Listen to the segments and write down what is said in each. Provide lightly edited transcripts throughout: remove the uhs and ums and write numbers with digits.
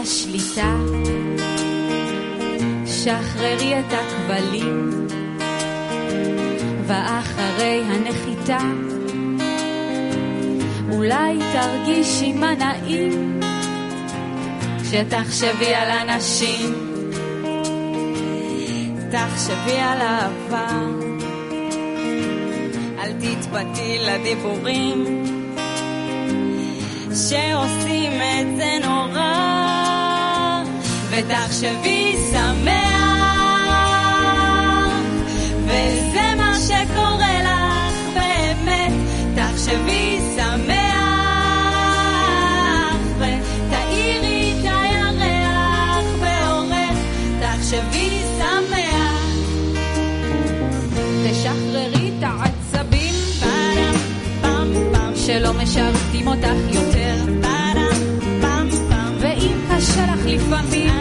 השליטה, שחררי את הכבלים, ואחרי הנחיתה אולי תרגישי מה נעים, כשתחשבי על אנשים, תחשבי על העבר, אל תתפתי לדיבורים שעושים את זה נורא, ותחשבי שמח, וזה מה שקורה לך באמת. תחשבי שמח, ותאירי את הירח באורך. תחשבי שמח, תשחררי את העצבים שלא משרתים אותך יותר, ואם קשה לך לפעמים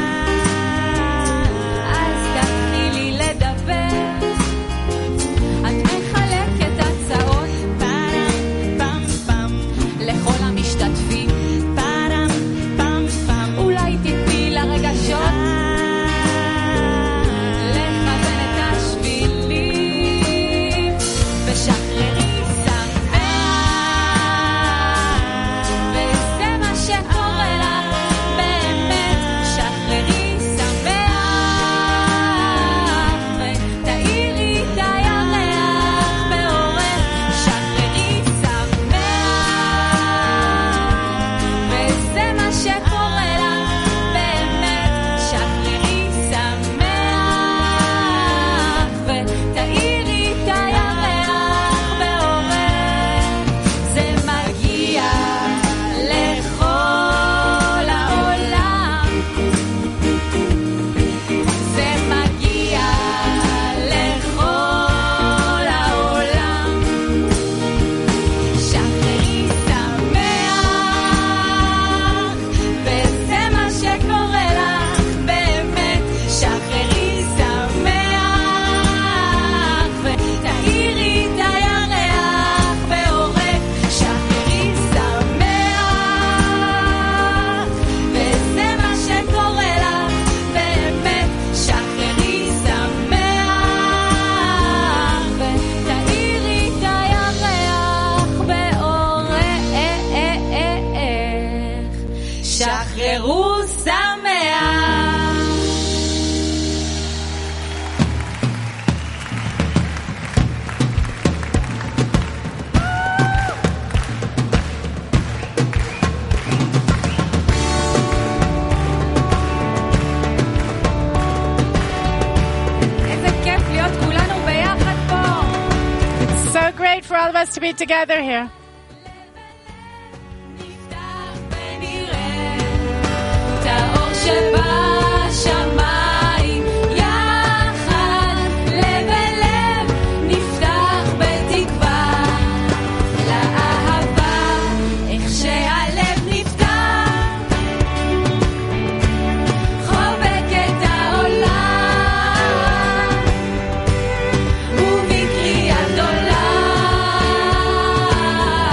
אז תתחילי לדבר. את מחלקת הצעות לכל המשתתפים, אולי תתני לרגשות לכוון את השבילים, ושחררי to be together here. ובקריאת עולם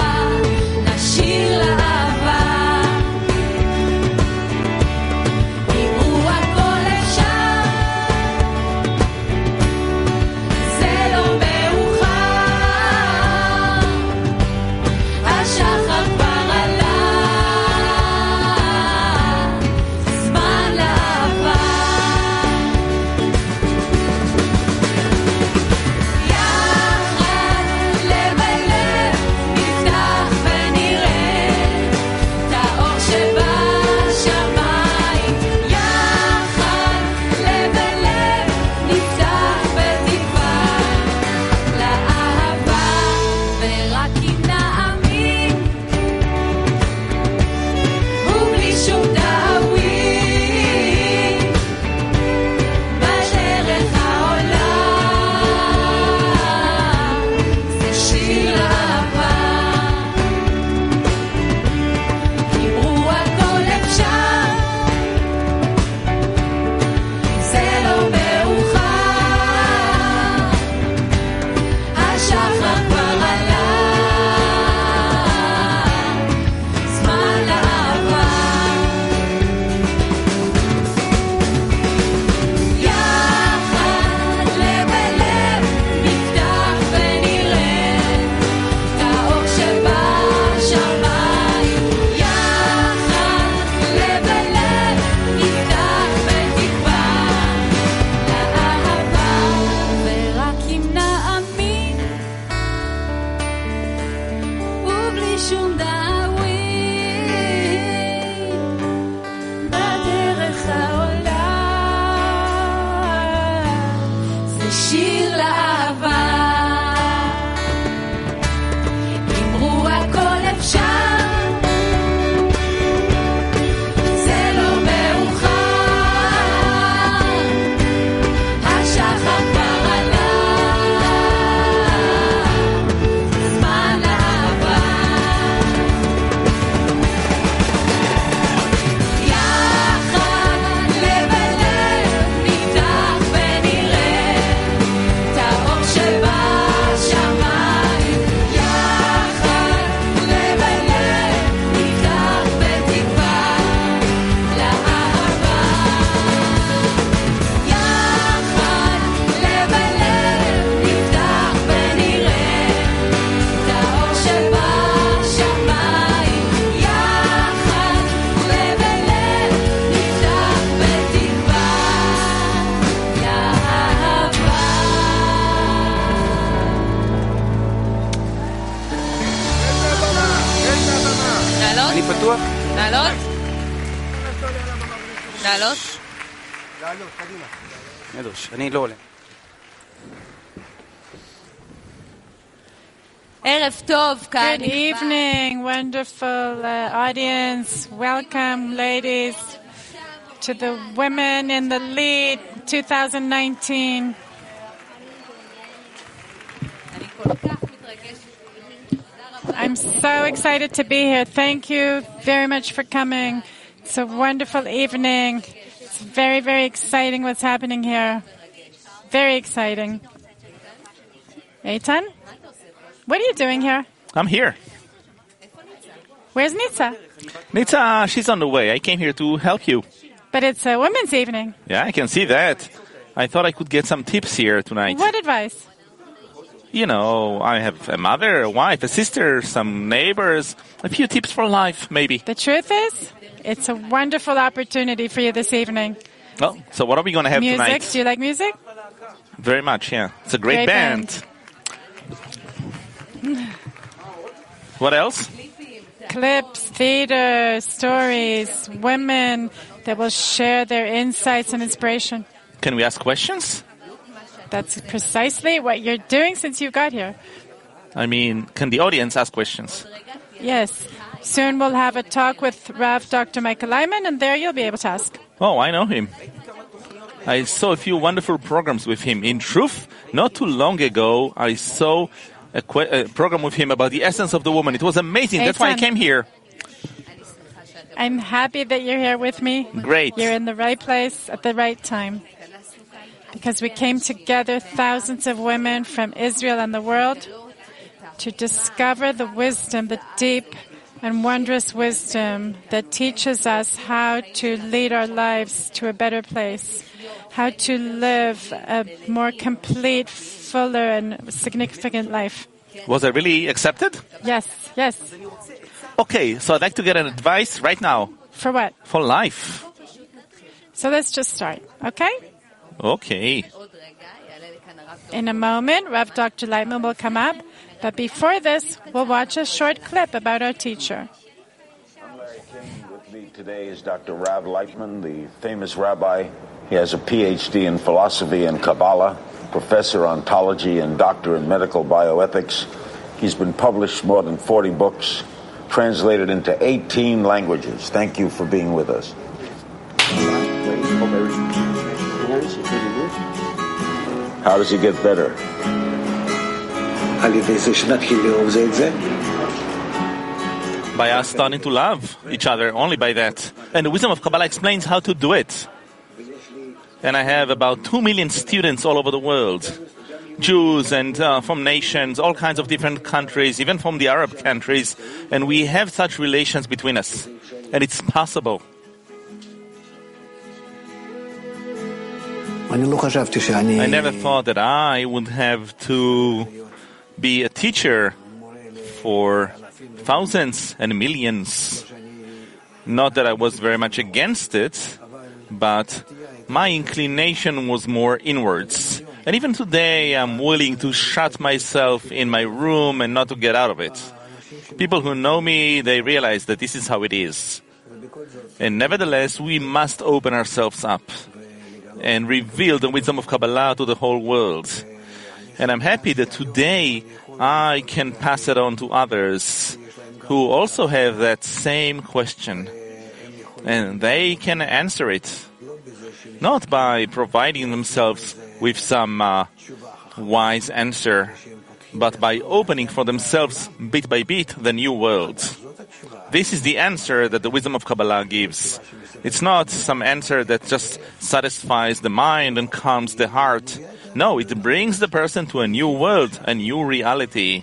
לעלות? אני לא עולה. ערב טוב, כאן. Good evening, wonderful audience. Welcome, ladies, to the Women in the Lead 2019. אני כל כך מתרגשת. I'm so excited to be here. Thank you very much for coming. It's a wonderful evening. It's very, very exciting what's happening here. Very exciting. Eitan? What are you doing here? I'm here. Where's Nitsa? Nitsa, she's on the way. I came here to help you. But it's a women's evening. Yeah, I can see that. I thought I could get some tips here tonight. What advice? You know, I have a mother, a wife, a sister, some neighbors, a few tips for life, maybe. The truth is, it's a wonderful opportunity for you this evening. Well, so what are we going to have Music. tonight? Do you like music? Very much, yeah. It's a great band. What else? Clips, theater, stories, women that will share their insights and inspiration. Can we ask questions? That's precisely what you're doing since you got here. I mean, can the audience ask questions? Yes. Soon we'll have a talk with Rav Dr. Michael Lyman, and there you'll be able to ask. Oh, I know him. I saw a few wonderful programs with him. In truth, not too long ago, I saw a program with him about the essence of the woman. It was amazing. That's why I came here. I'm happy that you're here with me. Great. You're in the right place at the right time. Because we came together, thousands of women from Israel and the world, to discover the wisdom, the deep and wondrous wisdom that teaches us how to lead our lives to a better place, how to live a more complete, fuller, and significant life. Was I really accepted? Yes, yes. Okay, so I'd like to get an advice right now. For what? For life. So let's just start, okay? Okay. In a moment, Rav Dr. Leitman will come up. But before this, we'll watch a short clip about our teacher. With me today is Dr. Rav Leitman, the famous rabbi. He has a PhD in philosophy and Kabbalah, professor ontology, and doctor in medical bioethics. He's been published more than 40 books, translated into 18 languages. Thank you for being with us. How does he get better? By us starting to love each other, only by that. And the wisdom of Kabbalah explains how to do it. And I have about 2 million students all over the world. Jews and from nations, all kinds of different countries, even from the Arab countries. And we have such relations between us. And it's possible. I never thought that I would have to be a teacher for thousands and millions. Not that I was very much against it, but my inclination was more inwards. And even today, I'm willing to shut myself in my room and not to get out of it. People who know me, they realize that this is how it is. And nevertheless, we must open ourselves up and reveal the wisdom of Kabbalah to the whole world. And I'm happy that today I can pass it on to others who also have that same question. And they can answer it. Not by providing themselves with some wise answer, but by opening for themselves bit by bit the new world. This is the answer that the wisdom of Kabbalah gives. It's not some answer that just satisfies the mind and calms the heart. No, it brings the person to a new world, a new reality.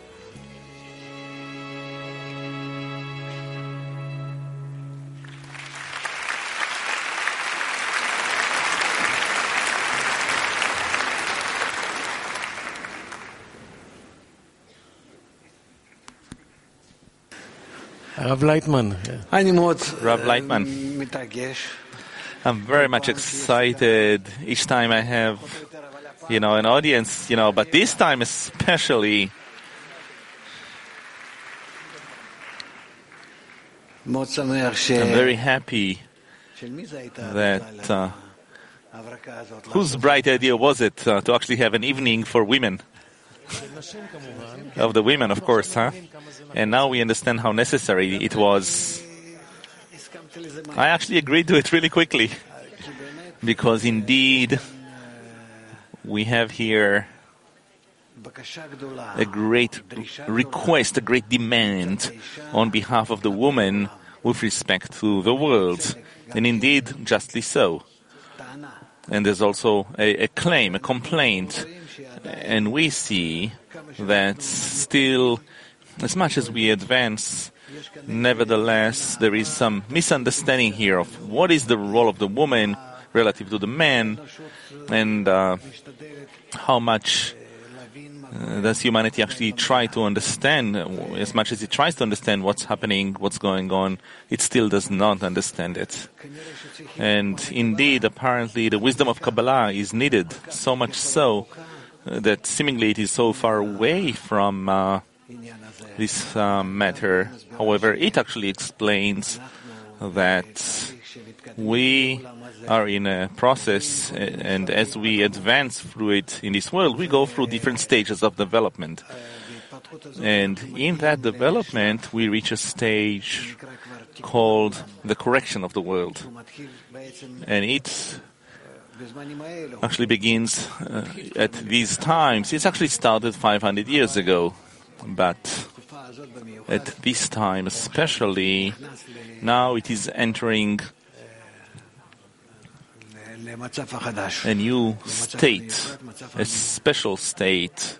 Rav Leitman. Rav Leitman. I'm very much excited each time I have, an audience, but this time especially. I'm very happy that whose bright idea was it to actually have an evening for women? Of the women, of course, huh? And now we understand how necessary it was. I actually agreed to it really quickly, because indeed we have here a great request, a great demand on behalf of the woman with respect to the world, and indeed justly so. And there's also a claim, a complaint, and we see that still, as much as we advance, nevertheless, there is some misunderstanding here of what is the role of the woman relative to the man, and how much does humanity actually try to understand. As much as it tries to understand what's happening, what's going on, it still does not understand it. And indeed, apparently, the wisdom of Kabbalah is needed, so much so that seemingly it is so far away from this matter. However, it actually explains that we are in a process, and as we advance through it in this world, we go through different stages of development. And in that development, we reach a stage called the correction of the world. And it actually begins at these times. It's actually started 500 years ago, but at this time especially, now it is entering a new state, a special state.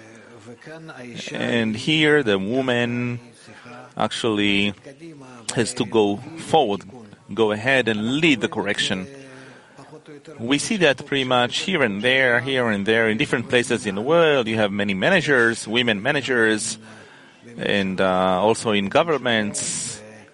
And here the woman actually has to go forward, go ahead and lead the correction. We see that pretty much here and there, in different places in the world. You have many managers, women managers, and also in governments,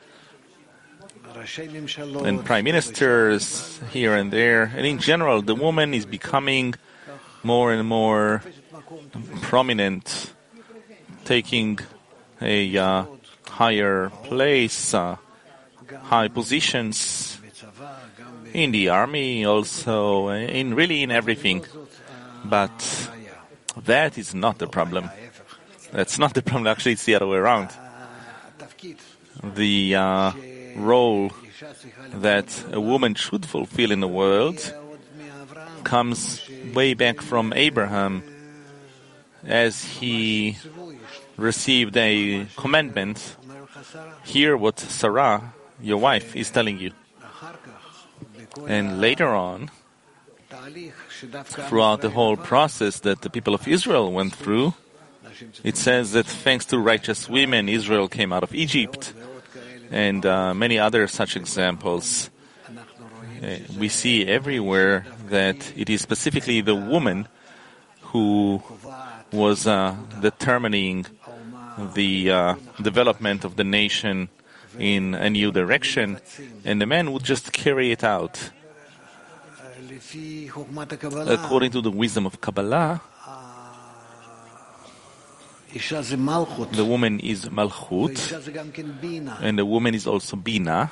and prime ministers here and there. And in general, the woman is becoming more and more prominent, taking a higher place, high positions in the army, also in everything. But that is not the problem. That's not the problem. Actually, it's the other way around. The role that a woman should fulfill in the world comes way back from Abraham, as he received a commandment. Hear what Sarah, your wife, is telling you. And later on, throughout the whole process that the people of Israel went through, it says that thanks to righteous women, Israel came out of Egypt, and many other such examples. We see everywhere that it is specifically the woman who was determining the development of the nation in a new direction, and the man would just carry it out. According to the wisdom of Kabbalah, the woman is Malchut, and the woman is also Bina.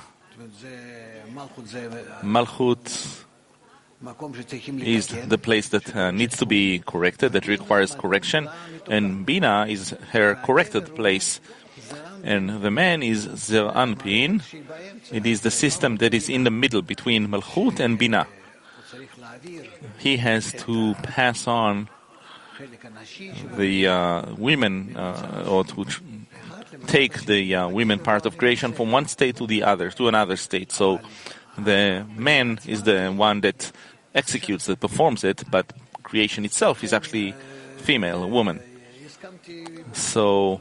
Malchut is the place that needs to be corrected, that requires correction, and Bina is her corrected place. And the man is Zer Anpin. It is the system that is in the middle between Malchut and Bina. He has to pass on the women, or to take the women part of creation from one state to the other, to another state. So the man is the one that executes, that performs it, but creation itself is actually female, a woman. So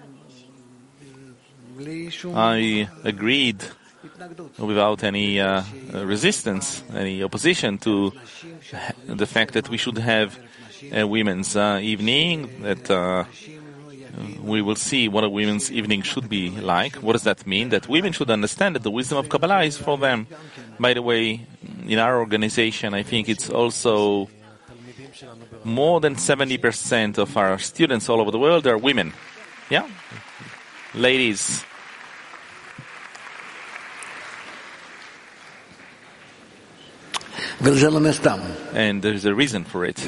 I agreed without any resistance, any opposition to the fact that we should have a women's evening, that we will see what a women's evening should be like. What does that mean? That women should understand that the wisdom of Kabbalah is for them. By the way, in our organization, I think it's also more than 70% of our students all over the world are women. Yeah? Ladies. And there's a reason for it.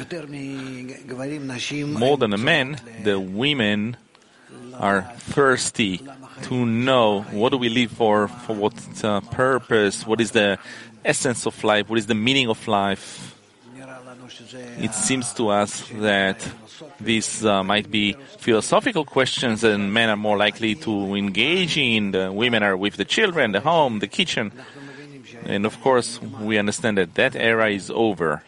More than the men, the women are thirsty to know what do we live for what purpose, what is the essence of life, what is the meaning of life. It seems to us that these might be philosophical questions and men are more likely to engage in. The women are with the children, the home, the kitchen. And of course, we understand that that era is over.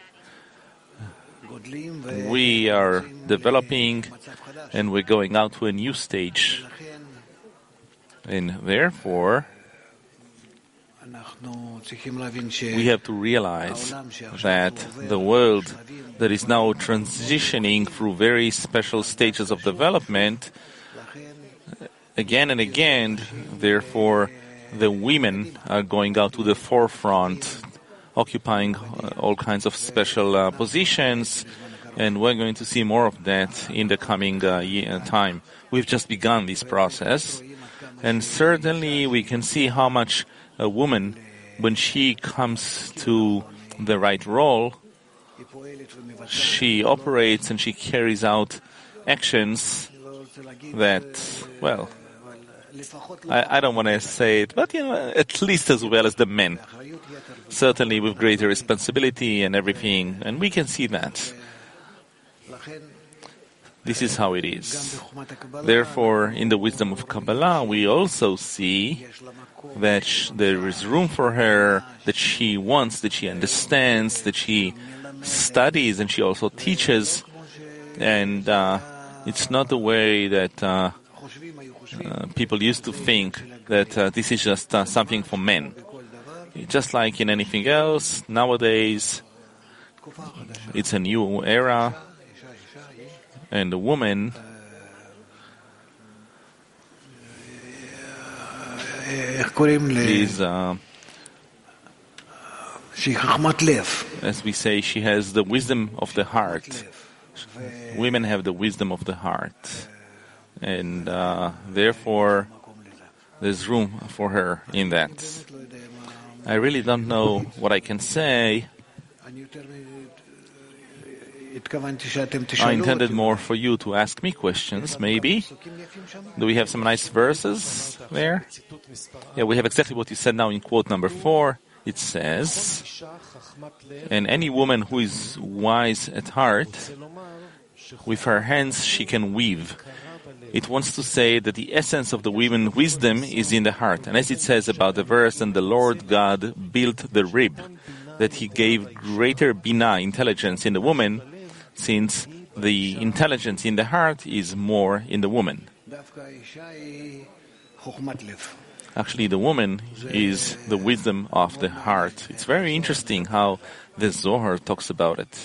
We are developing and we're going out to a new stage. And therefore, we have to realize that the world that is now transitioning through very special stages of development, again and again, therefore, the women are going out to the forefront, occupying all kinds of special positions, and we're going to see more of that in the coming time. We've just begun this process, and certainly we can see how much a woman, when she comes to the right role, she operates and she carries out actions that, well, I don't want to say it, but at least as well as the men. Certainly with greater responsibility and everything, and we can see that. This is how it is. Therefore, in the wisdom of Kabbalah, we also see that there is room for her, that she wants, that she understands, that she studies, and she also teaches. And it's not the way that people used to think that this is just something for men. Just like in anything else, nowadays, it's a new era, and the woman is, as we say, she has the wisdom of the heart. Women have the wisdom of the heart. And therefore, there's room for her in that. I really don't know what I can say. I intended more for you to ask me questions, maybe. Do we have some nice verses there? Yeah, we have exactly what you said now in quote number 4. It says, and any woman who is wise at heart, with her hands she can weave. It wants to say that the essence of the woman's wisdom is in the heart. And as it says about the verse, and the Lord God built the rib, that he gave greater bina, intelligence in the woman, since the intelligence in the heart is more in the woman. Actually, the woman is the wisdom of the heart. It's very interesting how the Zohar talks about it.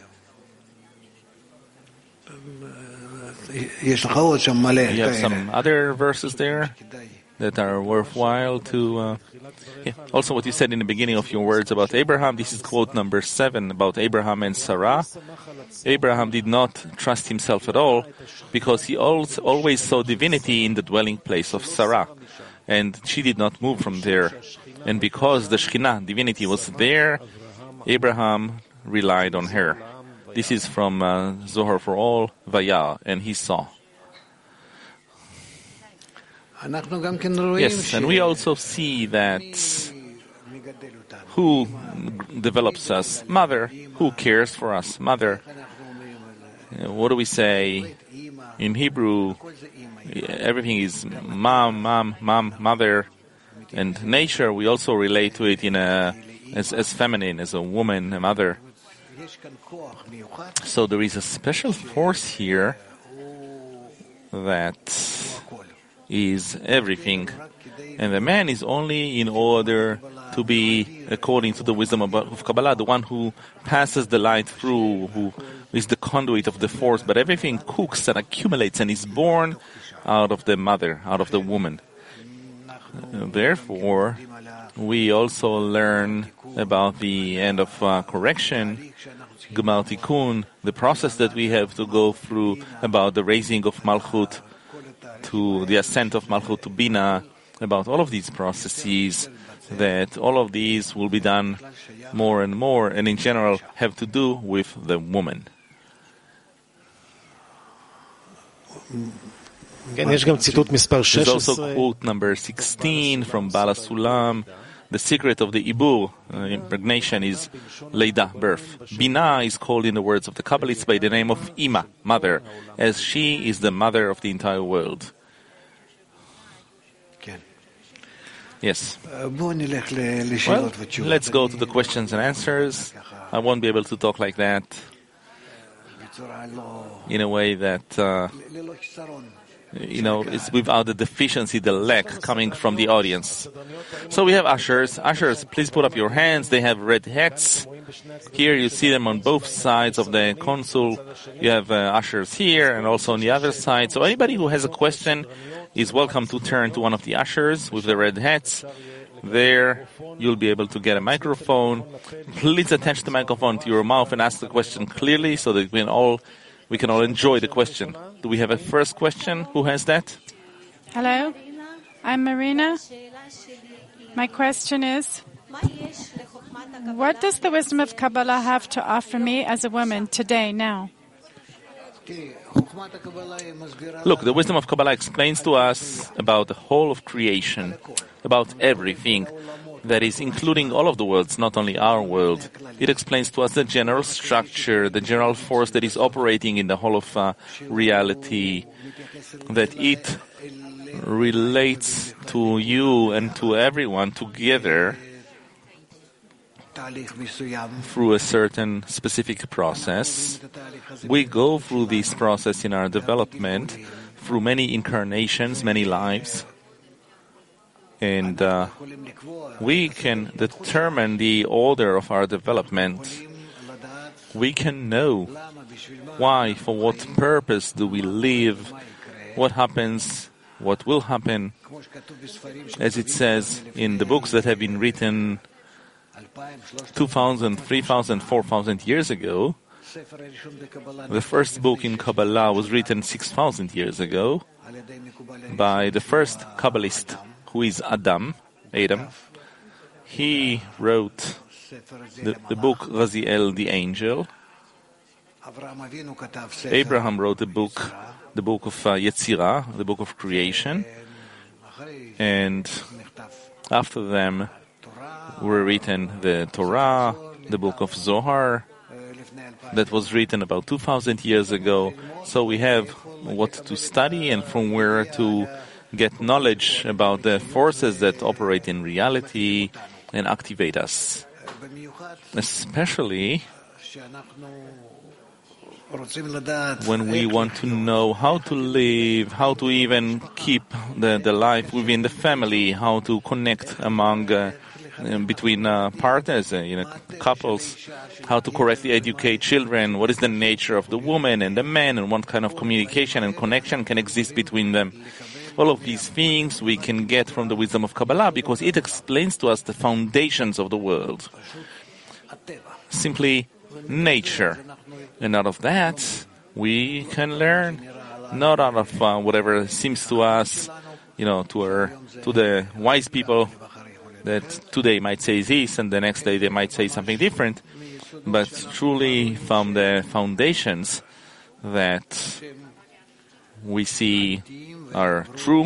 You have some other verses there that are worthwhile to... Also what you said in the beginning of your words about Abraham, this is quote number 7 about Abraham and Sarah. Abraham did not trust himself at all because he always saw divinity in the dwelling place of Sarah. And she did not move from there. And because the Shekhinah, divinity, was there, Abraham relied on her. This is from Zohar for All, Vayah, and he saw. Yes, and we also see that who develops us? Mother. Who cares for us? Mother. What do we say? In Hebrew, everything is mom, mother. And nature, we also relate to it in as feminine, as a woman, a mother. So there is a special force here that is everything. And the man is only in order to be, according to the wisdom of Kabbalah, the one who passes the light through, who is the conduit of the force. But everything cooks and accumulates and is born out of the mother, out of the woman. Therefore, we also learn about the end of correction, Gemal Tikkun, the process that we have to go through about the raising of Malchut to the ascent of Malchut to Bina, about all of these processes, that all of these will be done more and more, and in general have to do with the woman. There's also quote number 16 from Bala Sulam. The secret of the Ibur, impregnation, is Leida, birth. Bina is called in the words of the Kabbalists by the name of Ima, mother, as she is the mother of the entire world. Yes. Well, let's go to the questions and answers. I won't be able to talk like that in a way that, it's without the deficiency, the lack coming from the audience. So we have ushers. Ushers, please put up your hands. They have red hats. Here you see them on both sides of the console. You have ushers here and also on the other side. So anybody who has a question is welcome to turn to one of the ushers with the red hats. There, you'll be able to get a microphone. Please attach the microphone to your mouth and ask the question clearly so that we can all enjoy the question. Do we have a first question? Who has that? Hello, I'm Marina. My question is, what does the wisdom of Kabbalah have to offer me as a woman today, now? Look, the wisdom of Kabbalah explains to us about the whole of creation, about everything that is including all of the worlds, not only our world. It explains to us the general structure, the general force that is operating in the whole of reality, that it relates to you and to everyone together through a certain specific process. We go through this process in our development through many incarnations, many lives, and we can determine the order of our development. We can know why, for what purpose do we live, what happens, what will happen. As it says in the books that have been written 2,000, 3,000, 4,000 years ago. The first book in Kabbalah was written 6,000 years ago by the first Kabbalist, who is Adam. He wrote the book Raziel the Angel. Abraham wrote the book of Yetzirah, the book of creation. And after them were written the Torah, the book of Zohar, that was written about 2,000 years ago. So we have what to study and from where to get knowledge about the forces that operate in reality and activate us. Especially when we want to know how to live, how to even keep the life within the family, how to connect among between partners, couples, how to correctly educate children, what is the nature of the woman and the man, and what kind of communication and connection can exist between them. All of these things we can get from the wisdom of Kabbalah because it explains to us the foundations of the world. Simply nature. And out of that, we can learn, not out of whatever seems to us, to the wise people, that today might say this and the next day they might say something different, but truly from the foundations that we see are true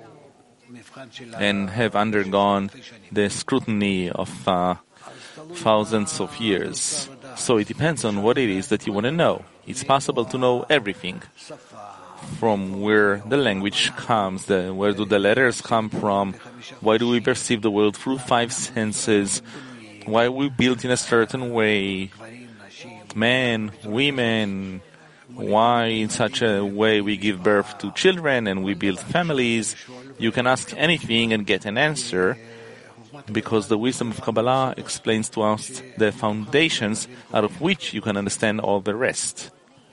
and have undergone the scrutiny of thousands of years. So it depends on what it is that you want to know. It's possible to know everything. From where the language comes, where do the letters come from, why do we perceive the world through five senses, why we build in a certain way, men, women, why in such a way we give birth to children and we build families. You can ask anything and get an answer, because the wisdom of Kabbalah explains to us the foundations out of which you can understand all the rest.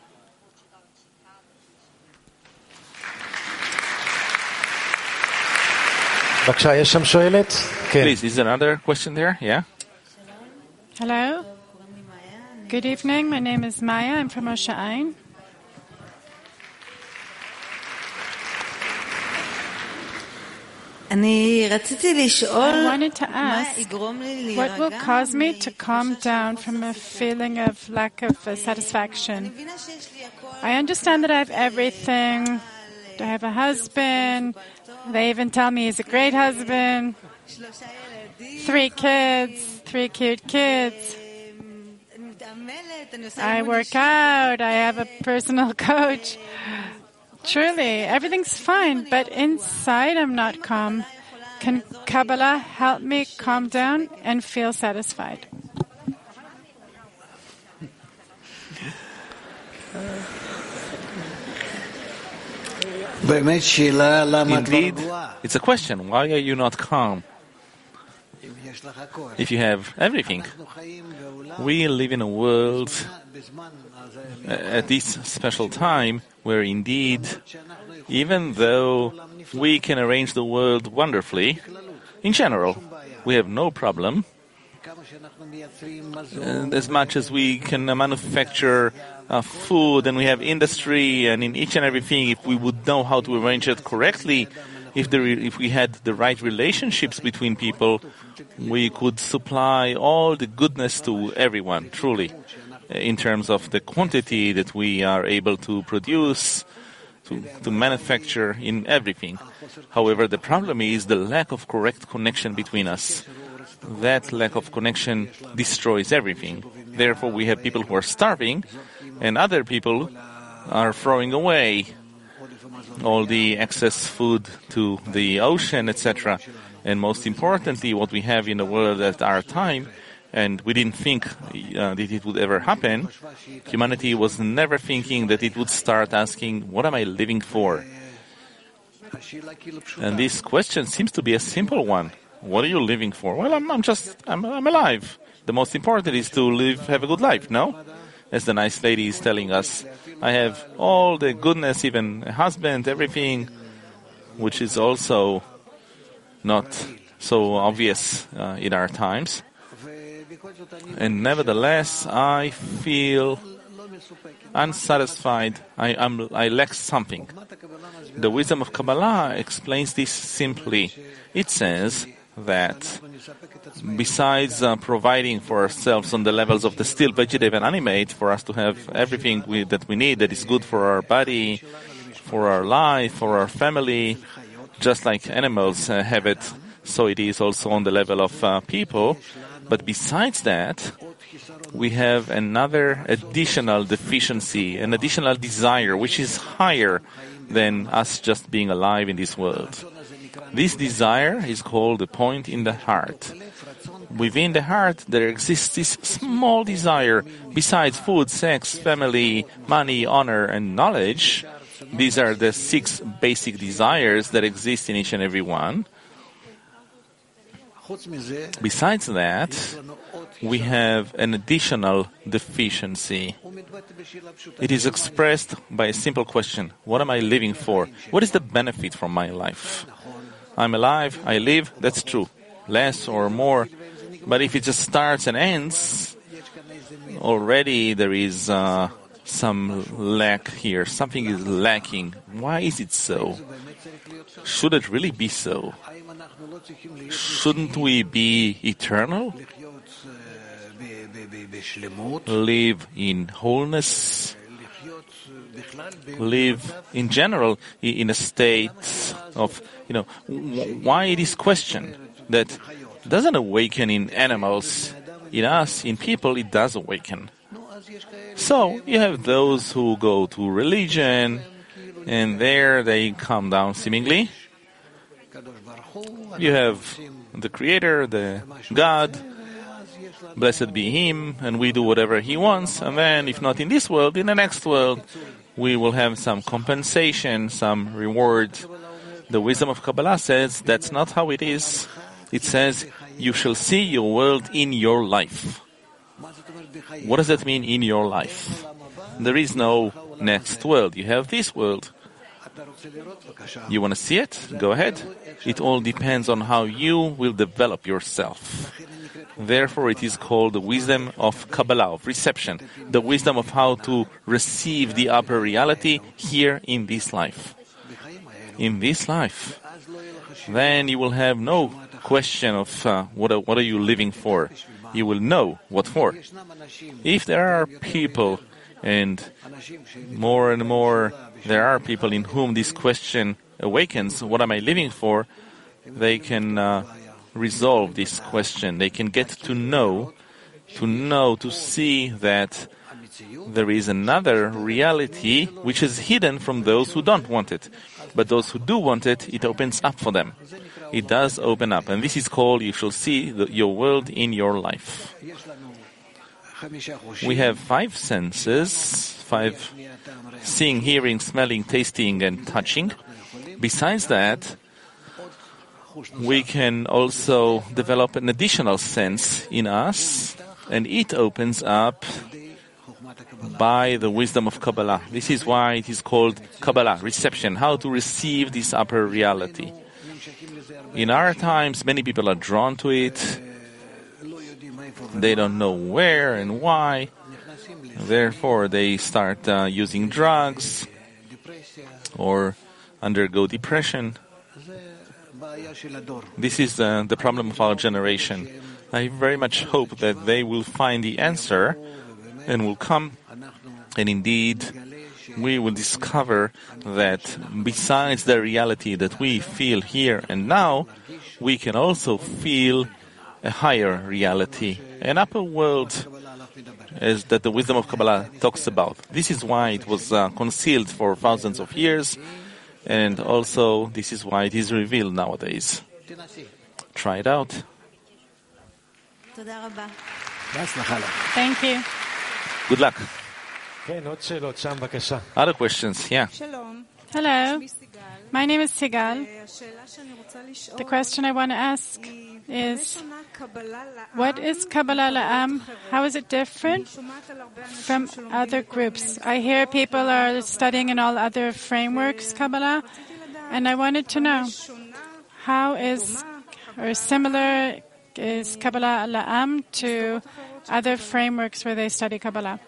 Please, is there another question there? Yeah? Hello. Good evening. My name is Maya. I'm from Moshe Ain. I wanted to ask, what will cause me to calm down from a feeling of lack of satisfaction? I understand that I have everything. I have a husband. They even tell me he's a great husband. 3 kids, 3 cute kids. I work out. I have a personal coach. Truly, everything's fine, but inside I'm not calm. Can Kabbalah help me calm down and feel satisfied? Indeed, it's a question. Why are you not calm? If you have everything. We live in a world at this special time where indeed, even though we can arrange the world wonderfully, in general, we have no problem. As much as we can manufacture food and we have industry and in each and everything, if we would know how to arrange it correctly, if we had the right relationships between people, we could supply all the goodness to everyone, truly, in terms of the quantity that we are able to produce, to manufacture in everything. However, the problem is the lack of correct connection between us. That lack of connection destroys everything. Therefore, we have people who are starving, and other people are throwing away all the excess food to the ocean, etc. And most importantly, what we have in the world at our time, and we didn't think that it would ever happen, humanity was never thinking that it would start asking, what am I living for? And this question seems to be a simple one. What are you living for? Well, I'm alive. The most important is to have a good life, no? As the nice lady is telling us, I have all the goodness, even a husband, everything, which is also not so obvious in our times. And nevertheless, I feel unsatisfied. I lack something. The wisdom of Kabbalah explains this simply. It says that besides providing for ourselves on the levels of the still, vegetative, and animate, for us to have everything that we need that is good for our body, for our life, for our family, just like animals have it, so it is also on the level of people. But besides that, we have another additional deficiency, an additional desire, which is higher than us just being alive in this world. This desire is called the point in the heart. Within the heart, there exists this small desire. Besides food, sex, family, money, honor, and knowledge, these are the 6 basic desires that exist in each and every one. Besides that, we have an additional deficiency. It is expressed by a simple question. What am I living for? What is the benefit from my life? I'm alive, I live, that's true. Less or more. But if it just starts and ends, already there is some lack here. Something is lacking. Why is it so? Should it really be so? Shouldn't we be eternal? Live in wholeness? Live in general in a state of, why this question that doesn't awaken in animals, in us, in people, it does awaken. So you have those who go to religion, and there they calm down seemingly. You have the Creator, the God, blessed be Him, and we do whatever He wants, and then if not in this world, in the next world, we will have some compensation, some reward. The wisdom of Kabbalah says that's not how it is. It says, you shall see your world in your life. What does that mean, in your life? There is no next world. You have this world. You want to see it? Go ahead. It all depends on how you will develop yourself. Therefore, it is called the wisdom of Kabbalah, of reception, the wisdom of how to receive the upper reality here in this life. In this life. then you will have no question of what are you living for. You will know what for. If there are people, and more there are people in whom this question awakens, what am I living for? They can resolve this question. They can get to know, to see that there is another reality which is hidden from those who don't want it. But those who do want it, it opens up for them. It does open up. And this is called, you shall see your world in your life. We have 5 senses, 5 seeing, hearing, smelling, tasting, and touching. Besides that, we can also develop an additional sense in us, and it opens up by the wisdom of Kabbalah. This is why it is called Kabbalah, reception, how to receive this upper reality. In our times, many people are drawn to it. They don't know where and why. Therefore, they start using drugs or undergo depression. This is the problem of our generation. I very much hope that they will find the answer and will come, and indeed we will discover that besides the reality that we feel here and now, we can also feel a higher reality, an upper world, as that the wisdom of Kabbalah talks about. This is why it was concealed for thousands of years, and also this is why it is revealed nowadays. Try it out. Thank you. Good luck. Other questions? Yeah. Hello. My name is Sigal. The question I want to ask is, what is Kabbalah La'am? How is it different from other groups? I hear people are studying in all other frameworks Kabbalah, and I wanted to know how similar is Kabbalah La'am to other frameworks where they study Kabbalah?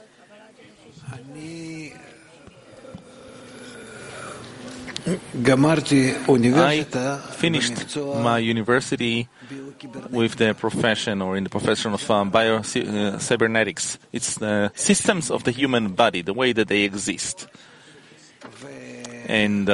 I finished my university with the profession, or in the profession of cybernetics. It's the systems of the human body, the way that they exist. And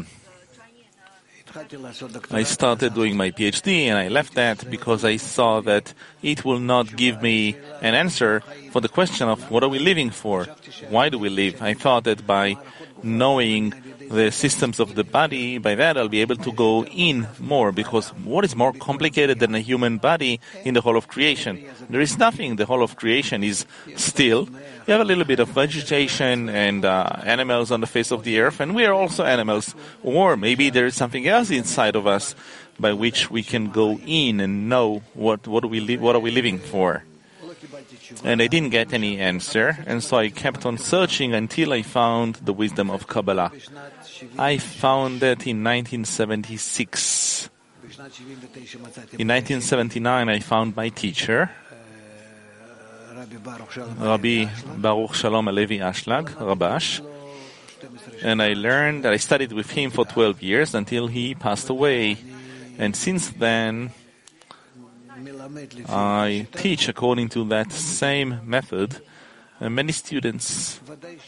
I started doing my PhD, and I left that because I saw that it will not give me an answer for the question of what are we living for? Why do we live? I thought that by knowing the systems of the body, by that I'll be able to go in more, because what is more complicated than a human body in the whole of creation? There is nothing. The whole of creation is still. You have a little bit of vegetation and animals on the face of the earth, and we are also animals. Or maybe there is something else inside of us by which we can go in and know what are we living for. And I didn't get any answer, and so I kept on searching until I found the wisdom of Kabbalah. I found that in 1976. In 1979, I found my teacher, Rabbi Baruch Shalom Alevi Ashlag, Rabash, and I studied with him for 12 years until he passed away. And since then, I teach according to that same method, and many students.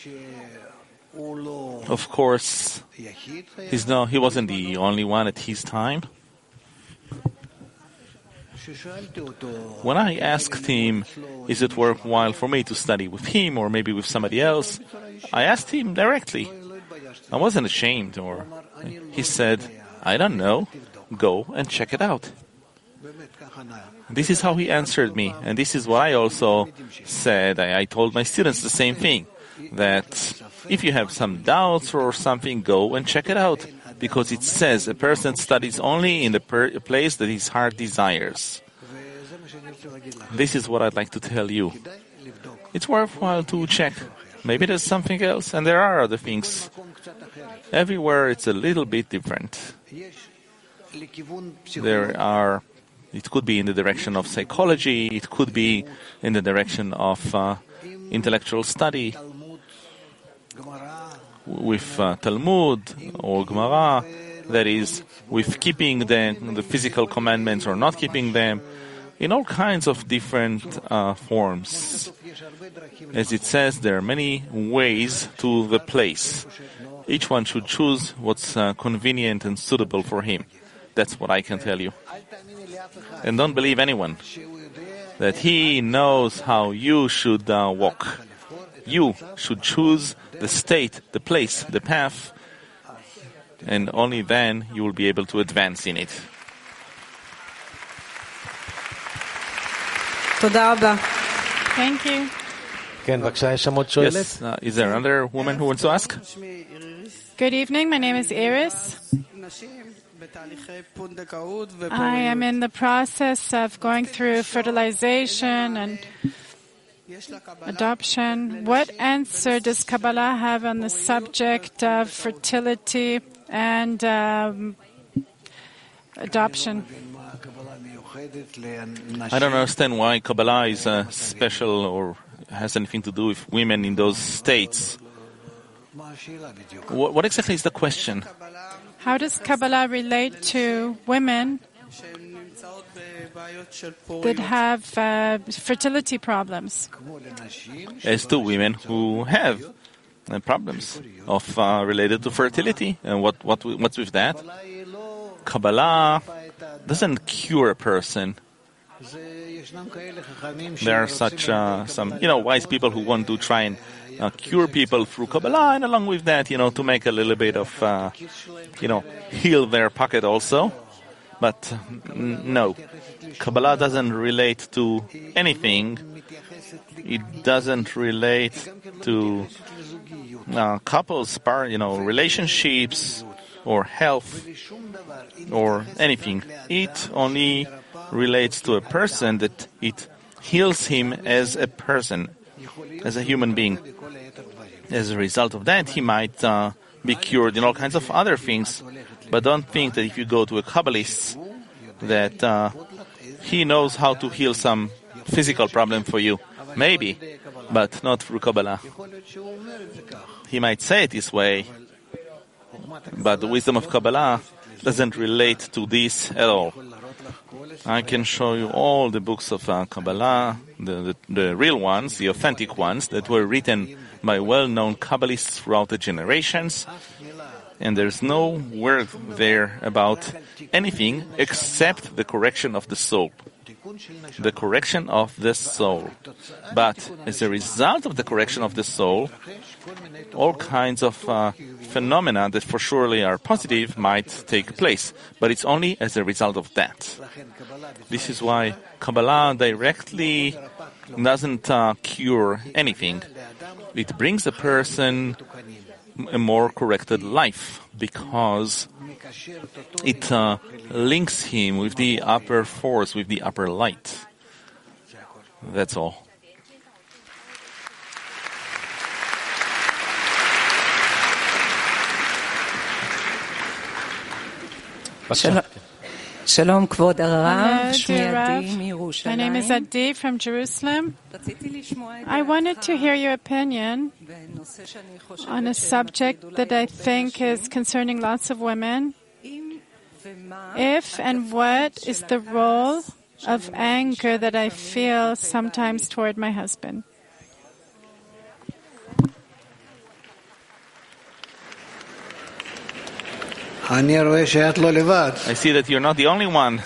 Of course, he wasn't the only one at his time. When I asked him, is it worthwhile for me to study with him or maybe with somebody else, I asked him directly. I wasn't ashamed, or he said, I don't know, go and check it out. This is how he answered me, and this is what I also said. I told my students the same thing, that if you have some doubts or something, go and check it out, because it says a person studies only in the place that his heart desires. This is what I'd like to tell you. It's worthwhile to check. Maybe there's something else, and there are other things. Everywhere it's a little bit different. It could be in the direction of psychology, it could be in the direction of intellectual study, with Talmud or Gemara. that is, with keeping the physical commandments or not keeping them, in all kinds of different forms. As it says, there are many ways to the place. Each one should choose what's convenient and suitable for him. That's what I can tell you. And don't believe anyone that he knows how you should walk. You should choose the state, the place, the path, and only then you will be able to advance in it. Thank you. Yes, is there another woman who wants to ask? Good evening. My name is Iris. I am in the process of going through fertilization and adoption. What answer does Kabbalah have on the subject of fertility and adoption? I don't understand why Kabbalah is special or has anything to do with women in those states. What exactly is the question? How does Kabbalah relate to women that have fertility problems? As to women who have problems of related to fertility. And what's with that? Kabbalah doesn't cure a person. There are such some wise people who want to try and cure people through Kabbalah, and along with that, to make a little bit of heal their pocket also. But no, Kabbalah doesn't relate to anything. It doesn't relate to couples, relationships or health or anything. It only relates to a person, that it heals him as a person, as a human being. As a result of that, he might be cured in all kinds of other things. But don't think that if you go to a Kabbalist, that he knows how to heal some physical problem for you. Maybe, but not through Kabbalah. He might say it this way, but the wisdom of Kabbalah doesn't relate to this at all. I can show you all the books of Kabbalah, the real ones, the authentic ones, that were written by well-known Kabbalists throughout the generations, and there's no word there about anything except the correction of the soul. The correction of the soul. But as a result of the correction of the soul, all kinds of phenomena that for surely are positive might take place. But it's only as a result of that. This is why Kabbalah directly doesn't cure anything. It brings a person a more corrected life, because it links him with the upper force, with the upper light. That's all. Shalom, Kvod Arav. My name is Adi from Jerusalem. I wanted to hear your opinion on a subject that I think is concerning lots of women. If and what is the role of anger that I feel sometimes toward my husband? I see that you're not the only one.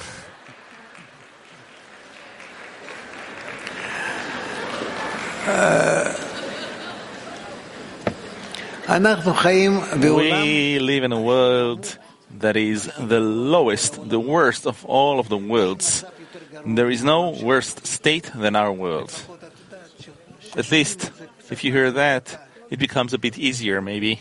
We live in a world that is the lowest, the worst of all of the worlds. There is no worse state than our world. At least, if you hear that, it becomes a bit easier, maybe.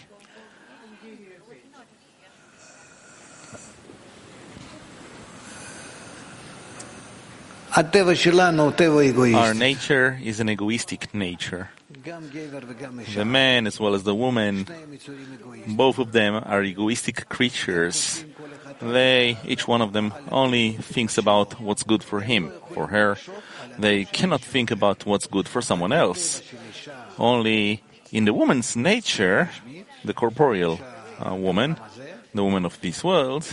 Our nature is an egoistic nature. The man as well as the woman, both of them are egoistic creatures. Each one of them only thinks about what's good for him, for her. They cannot think about what's good for someone else. Only in the woman's nature, the corporeal woman, the woman of this world,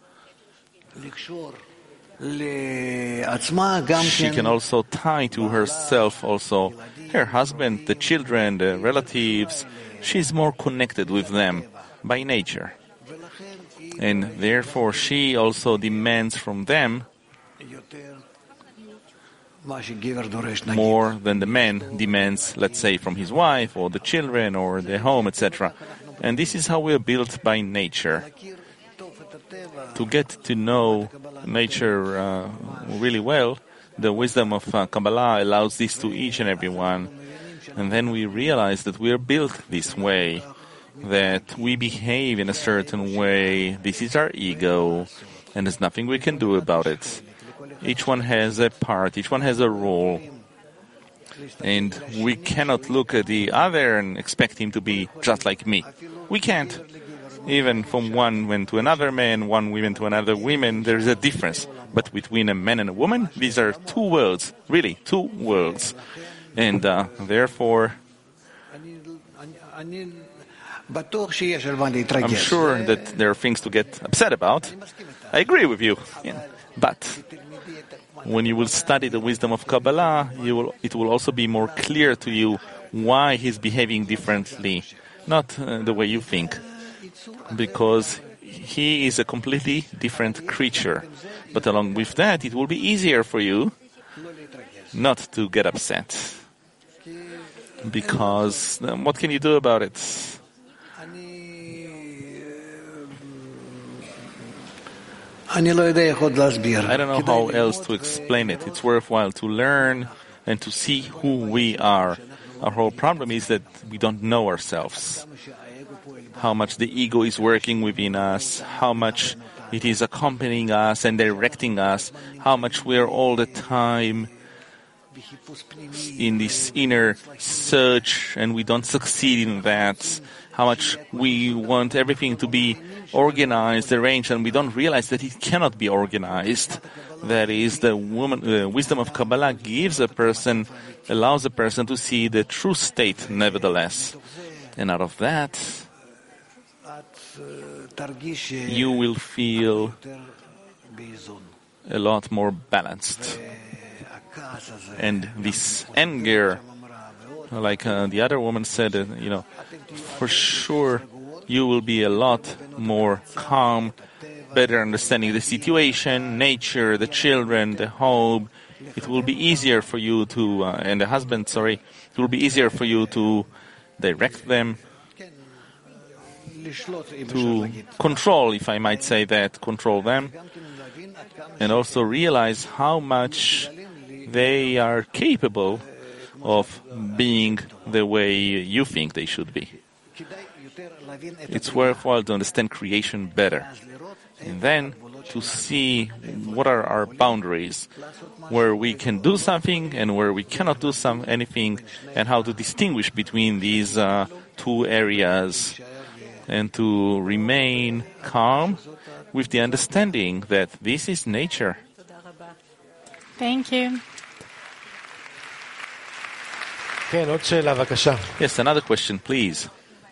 she can also tie to herself also her husband, the children, the relatives. She's more connected with them by nature. And therefore she also demands from them more than the man demands, let's say, from his wife or the children or the home, etc. And this is how we are built by nature. To get to know nature really well, the wisdom of Kabbalah allows this to each and every one. And then we realize that we are built this way, that we behave in a certain way. This is our ego, and there's nothing we can do about it. Each one has a part, each one has a role. And we cannot look at the other and expect him to be just like me. We can't. Even from one man to another man, one woman to another woman, there is a difference. But between a man and a woman, these are two worlds, really, two worlds. And therefore, I'm sure that there are things to get upset about. I agree with you. Yeah. But when you will study the wisdom of Kabbalah, it will also be more clear to you why he's behaving differently, not the way you think. Because he is a completely different creature. But along with that, it will be easier for you not to get upset. Because what can you do about it? I don't know how else to explain it. It's worthwhile to learn and to see who we are. Our whole problem is that we don't know ourselves. How much the ego is working within us, how much it is accompanying us and directing us, how much we are all the time in this inner search and we don't succeed in that, how much we want everything to be organized, arranged, and we don't realize that it cannot be organized. That is, the wisdom of Kabbalah allows a person to see the true state nevertheless. And out of that, you will feel a lot more balanced. And this anger, like the other woman said, for sure you will be a lot more calm, better understanding the situation, nature, the children, the home. It will be easier for you to, and the husband, it will be easier for you to direct them, to control, if I might say that, control them, and also realize how much they are capable of being the way you think they should be. It's worthwhile to understand creation better, and then to see what are our boundaries, where we can do something and where we cannot do anything, and how to distinguish between these two areas, and to remain calm with the understanding that this is nature. Thank you. Yes, another question, please.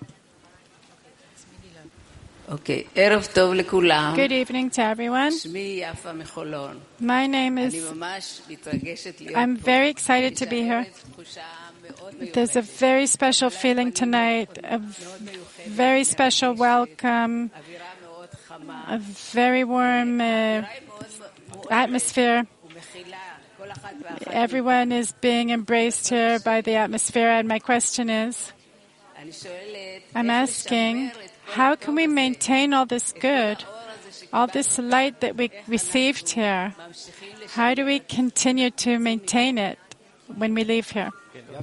Okay. Erev Tov לכולם. Good evening to everyone. שמי יפה מחולון. My name is... אני ממש מתרגשת להיות I'm very excited to be here. There's a very special feeling tonight, a very special welcome, a very warm atmosphere. Everyone is being embraced here by the atmosphere, and my question is, I'm asking, how can we maintain all this good, all this light that we received here? How do we continue to maintain it when we leave here?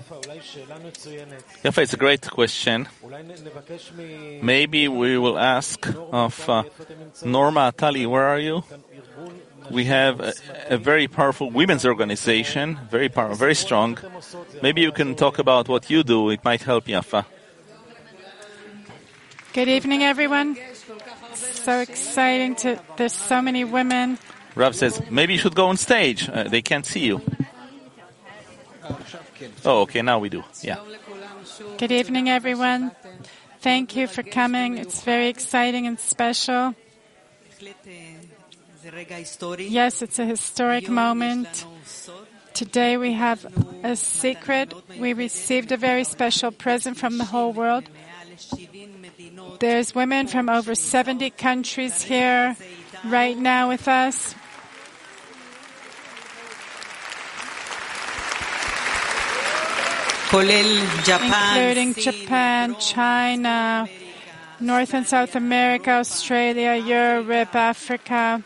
Yafa, it's a great question. Maybe we will ask of Norma Atali, where are you? We have a very powerful women's organization, very strong. Maybe you can talk about what you do. It might help, Yafa. Good evening, everyone. So exciting there's so many women. Rav says, maybe you should go on stage. They can't see you. Oh, okay, now we do. Yeah. Good evening, everyone. Thank you for coming. It's very exciting and special. Yes, it's a historic moment. Today we have a secret. We received a very special present from the whole world. There's women from over 70 countries here right now with us. Including Japan, China, North and South America, Australia, Europe, Africa.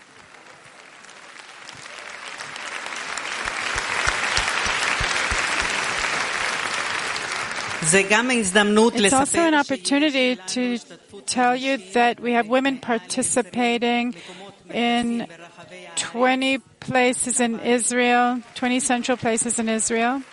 It's also an opportunity to tell you that we have women participating in 20 places in Israel, 20 central places in Israel.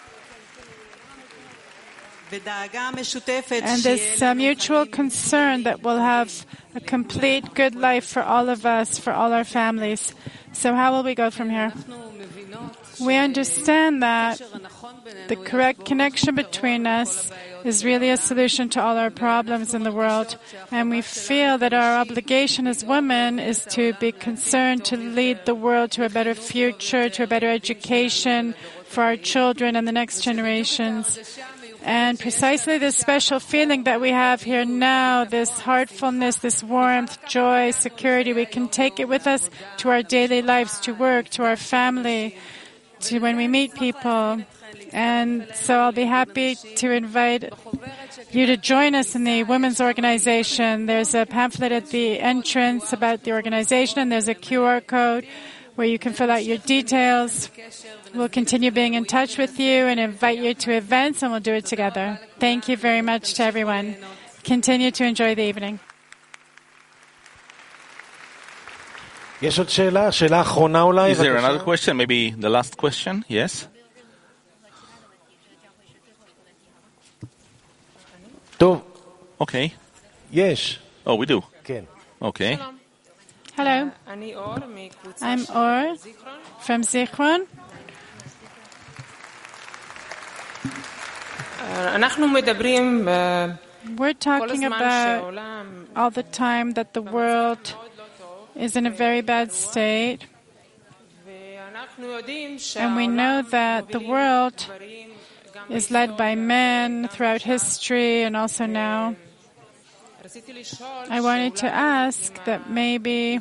And there's a mutual concern that we'll have a complete good life for all of us, for all our families. So how will we go from here? We understand that the correct connection between us is really a solution to all our problems in the world. And we feel that our obligation as women is to be concerned to lead the world to a better future, to a better education for our children and the next generations. And precisely this special feeling that we have here now, this heartfulness, this warmth, joy, security, we can take it with us to our daily lives, to work, to our family, to when we meet people. And so I'll be happy to invite you to join us in the women's organization. There's a pamphlet at the entrance about the organization, and there's a QR code where you can fill out your details. We'll continue being in touch with you and invite you to events, and we'll do it together. Thank you very much to everyone. Continue to enjoy the evening. Is there another question? Maybe the last question? Yes? Okay. Yes. Oh, we do? Okay. Hello. I'm Or from Zichron. We're talking about all the time that the world is in a very bad state. And we know that the world is led by men throughout history and also now. I wanted to ask that maybe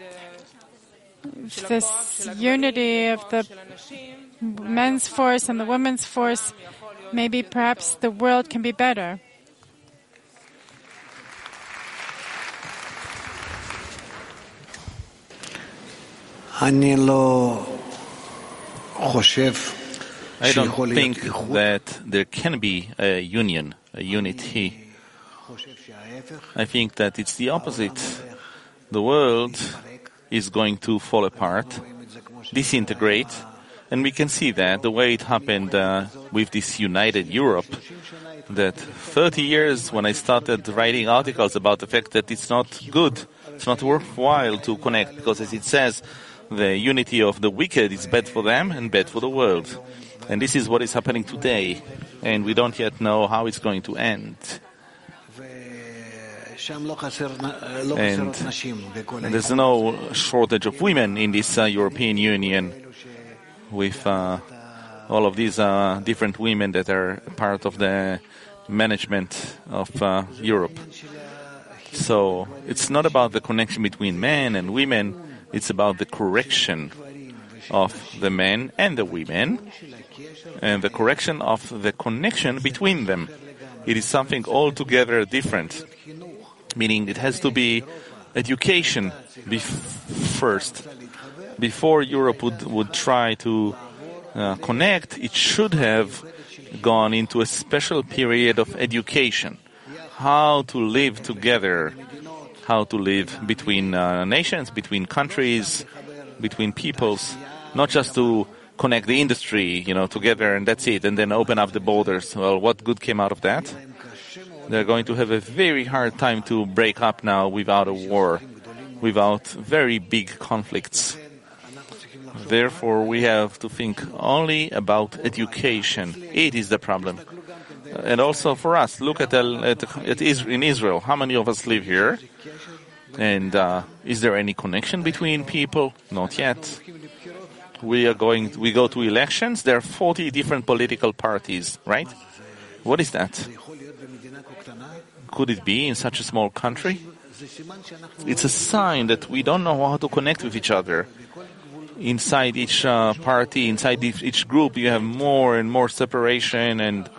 this unity of the men's force and the women's force, maybe perhaps the world can be better. I don't think that there can be a union, a unity. I think that it's the opposite. The world is going to fall apart, disintegrate, and we can see that the way it happened with this united Europe, that 30 years when I started writing articles about the fact that it's not good, it's not worthwhile to connect, because as it says, the unity of the wicked is bad for them and bad for the world. And this is what is happening today, and we don't yet know how it's going to end. And there's no shortage of women in this European Union, with all of these different women that are part of the management of Europe. So it's not about the connection between men and women, it's about the correction of the men and the women, and the correction of the connection between them. It is something altogether different, meaning it has to be education first. Before Europe would try to connect, it should have gone into a special period of education. How to live together, how to live between nations, between countries, between peoples, not just to connect the industry, together and that's it, and then open up the borders. Well, what good came out of that? They're going to have a very hard time to break up now without a war, without very big conflicts. Therefore, we have to think only about education. It is the problem. And also for us, look at in Israel. How many of us live here? And is there any connection between people? Not yet. We go to elections. There are 40 different political parties, right? What is that? Could it be in such a small country? It's a sign that we don't know how to connect with each other. Inside each party, inside each group, you have more and more separation, and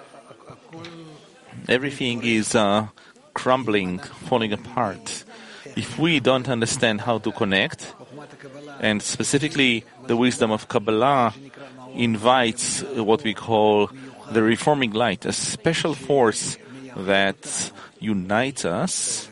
everything is crumbling, falling apart. If we don't understand how to connect, and specifically the wisdom of Kabbalah invites what we call the reforming light, a special force that unites us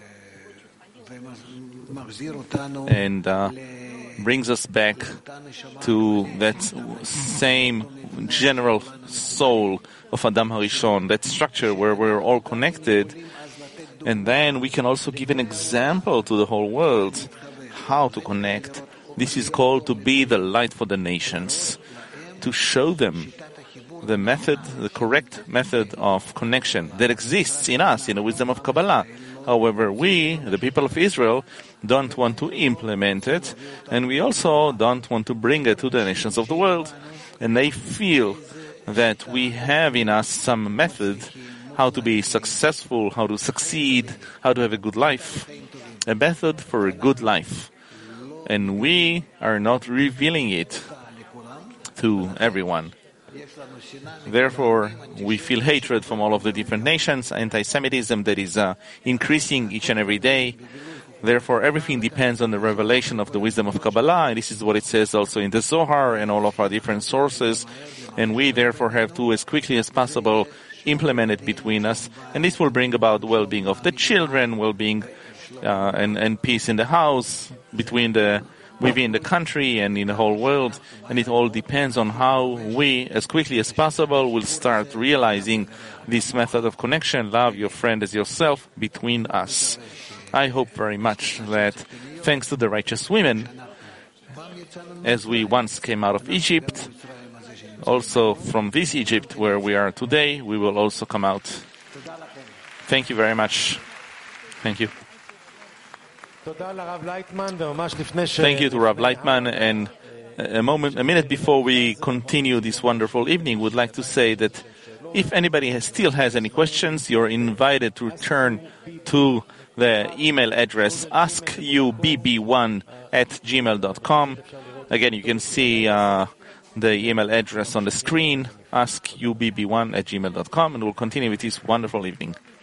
and brings us back to that same general soul of Adam HaRishon, that structure where we're all connected. And then we can also give an example to the whole world how to connect. This is called to be the light for the nations, to show them the correct method of connection that exists in us, in the wisdom of Kabbalah. However, we, the people of Israel, don't want to implement it, and we also don't want to bring it to the nations of the world. And they feel that we have in us some method how to be successful, how to succeed, how to have a good life, a method for a good life. And we are not revealing it to everyone. Therefore, we feel hatred from all of the different nations, anti-Semitism that is increasing each and every day. Therefore, everything depends on the revelation of the wisdom of Kabbalah, and this is what it says also in the Zohar and all of our different sources. And we therefore have to, as quickly as possible, implement it between us, and this will bring about well-being of the children, well-being and peace in the house, within the country and in the whole world. And it all depends on how we, as quickly as possible, will start realizing this method of connection, love your friend as yourself, between us. I hope very much that thanks to the righteous women, as we once came out of Egypt, also from this Egypt where we are today, we will also come out. Thank you very much. Thank you. Thank you to Rav Leitman. And a minute before we continue this wonderful evening, would like to say that if anybody still has any questions, you're invited to return to the email address askubb1@gmail.com. Again, you can see the email address on the screen, askubb1@gmail.com, and we'll continue with this wonderful evening.